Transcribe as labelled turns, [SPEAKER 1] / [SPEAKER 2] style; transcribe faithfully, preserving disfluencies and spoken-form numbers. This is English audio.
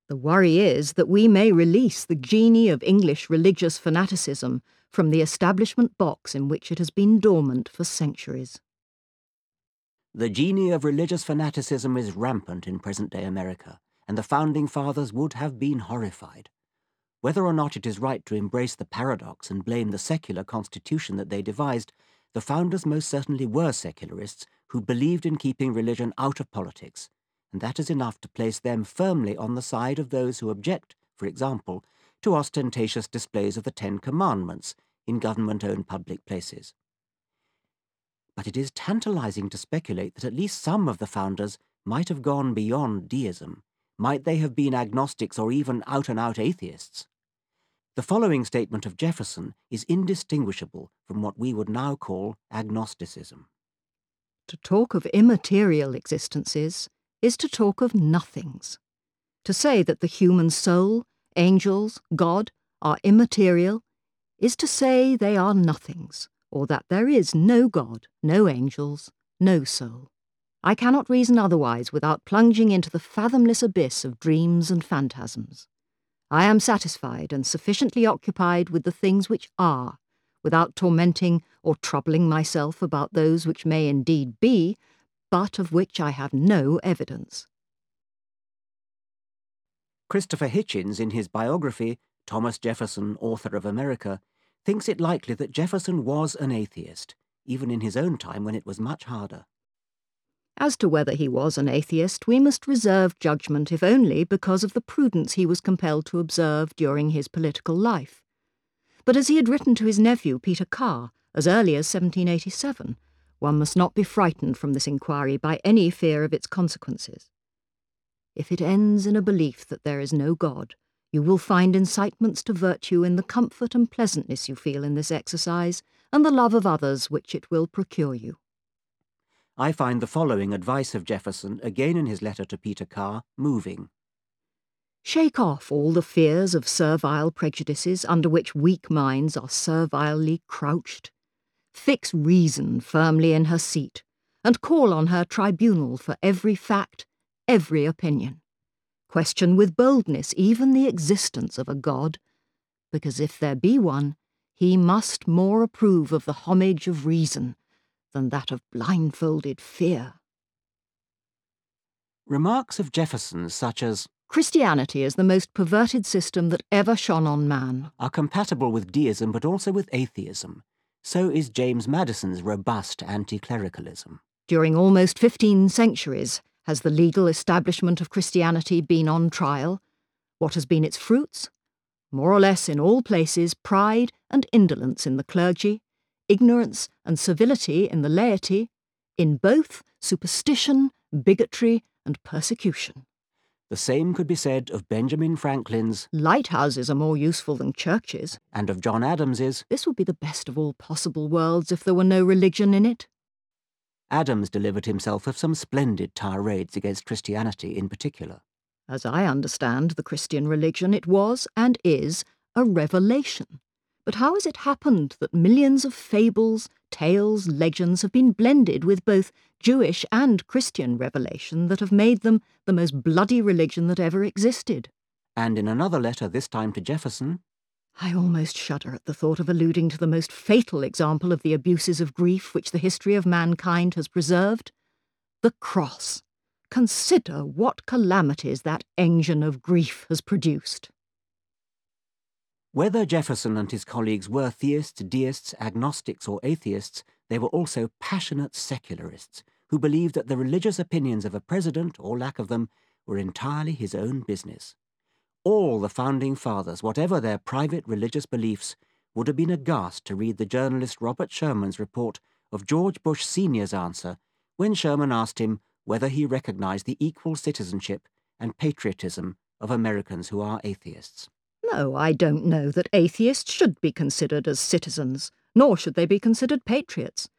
[SPEAKER 1] The worry is that we may release the genie of English religious fanaticism from the establishment box in which it has been dormant for centuries.
[SPEAKER 2] The genie of religious fanaticism is rampant in present-day America, and the Founding Fathers would have been horrified. Whether or not it is right to embrace the paradox and blame the secular constitution that they devised, the founders most certainly were secularists who believed in keeping religion out of politics, and that is enough to place them firmly on the side of those who object, for example, to ostentatious displays of the Ten Commandments in government-owned public places. But it is tantalizing to speculate that at least some of the founders might have gone beyond deism. Might they have been agnostics or even out-and-out atheists? The following statement of Jefferson is indistinguishable from what we would now call agnosticism.
[SPEAKER 1] To talk of immaterial existences is to talk of nothings. To say that the human soul, angels, God are immaterial is to say they are nothings, or that there is no God, no angels, no soul. I cannot reason otherwise without plunging into the fathomless abyss of dreams and phantasms. I am satisfied and sufficiently occupied with the things which are, without tormenting or troubling myself about those which may indeed be, but of which I have no evidence.
[SPEAKER 2] Christopher Hitchens, in his biography, Thomas Jefferson, Author of America, thinks it likely that Jefferson was an atheist, even in his own time when it was much harder.
[SPEAKER 1] As to whether he was an atheist, we must reserve judgment if only because of the prudence he was compelled to observe during his political life. But as he had written to his nephew Peter Carr as early as seventeen eighty-seven, one must not be frightened from this inquiry by any fear of its consequences. If it ends in a belief that there is no God, you will find incitements to virtue in the comfort and pleasantness you feel in this exercise, and the love of others which it will procure you.
[SPEAKER 2] I find the following advice of Jefferson, again in his letter to Peter Carr, moving.
[SPEAKER 1] Shake off all the fears of servile prejudices under which weak minds are servilely crouched. Fix reason firmly in her seat, and call on her tribunal for every fact, every opinion. Question with boldness even the existence of a God, because if there be one, he must more approve of the homage of reason than that of blindfolded fear.
[SPEAKER 2] Remarks of Jefferson such as,
[SPEAKER 1] Christianity is the most perverted system that ever shone on man,
[SPEAKER 2] are compatible with deism but also with atheism. So is James Madison's robust anti-clericalism.
[SPEAKER 1] During almost fifteen centuries, has the legal establishment of Christianity been on trial? What has been its fruits? More or less in all places, pride and indolence in the clergy, ignorance and servility in the laity, in both superstition, bigotry, and persecution.
[SPEAKER 2] The same could be said of Benjamin Franklin's
[SPEAKER 1] Lighthouses are more useful than churches.
[SPEAKER 2] and of John Adams's.
[SPEAKER 1] This would be the best of all possible worlds if there were no religion in it.
[SPEAKER 2] Adams delivered himself of some splendid tirades against Christianity in particular.
[SPEAKER 1] As I understand the Christian religion, it was, and is, a revelation. But how has it happened that millions of fables, tales, legends have been blended with both Jewish and Christian revelation that have made them the most bloody religion that ever existed?
[SPEAKER 2] And in another letter, this time to Jefferson,
[SPEAKER 1] I almost shudder at the thought of alluding to the most fatal example of the abuses of grief which the history of mankind has preserved. The cross. Consider what calamities that engine of grief has produced.
[SPEAKER 2] Whether Jefferson and his colleagues were theists, deists, agnostics, or atheists, they were also passionate secularists who believed that the religious opinions of a president, or lack of them, were entirely his own business. All the Founding Fathers, whatever their private religious beliefs, would have been aghast to read the journalist Robert Sherman's report of George Bush Senior's answer when Sherman asked him whether he recognized the equal citizenship and patriotism of Americans who are atheists.
[SPEAKER 1] No, I don't know that atheists should be considered as citizens, nor should they be considered patriots.